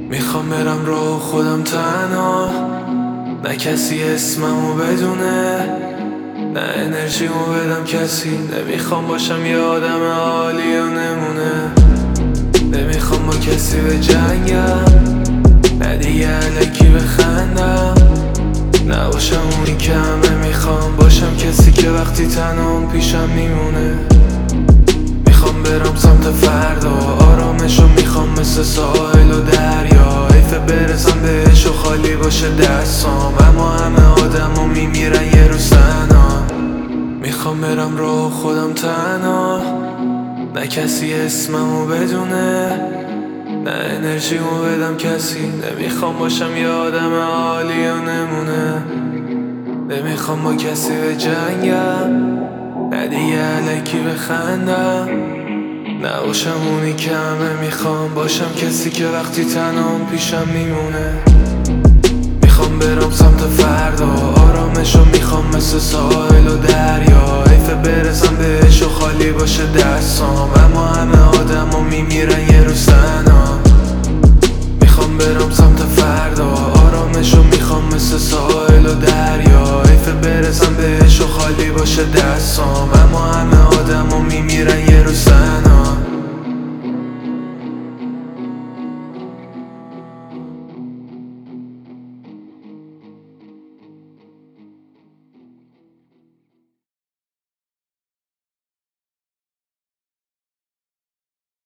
میخوام برم رو خودم تنها، نه کسی اسممو بدونه، نه انرژیمو بدم کسی. نمیخوام باشم یه آدم عالی و نمونه، نمیخوام با کسی به جنگم، نه دیگه علکی بخندم، نباشم اونی که همه میخوام باشم، کسی که وقتی تنهام پیشم میمونه. میخوام برم سمت فردا، آرامشو میخوام مثل ساحل و دریا، حیفه برسم بهش و خالی باشه دستام، اما همه آدما میمیرن یه روز تنها. میخوام برم رو خودم تنها، نه کسی اسممو بدونه، نه انرژیمو بدم کسی. نمیخوام باشم یه آدم عالی و نمونه، نمیخوام با کسی به جنگم، نه دیگه علکی بخندم، نباشم اونی که همه میخوام باشم، کسی که وقتی تنهام پیشم میمونه. میخوام برم سمت فردا، آرامشو میخوام مثل ساحل و دریا، حیفه برسم بهش و خالی باشه دستام، اما همه آدما میمیرن یه روز تنها. میخوام برم سمت فردا، آرامشو میخوام مثل ساحل و دریا، حیفه برسم بهش و خالی باشه دستام، اما همه آدما میمیرن یه روز تنها.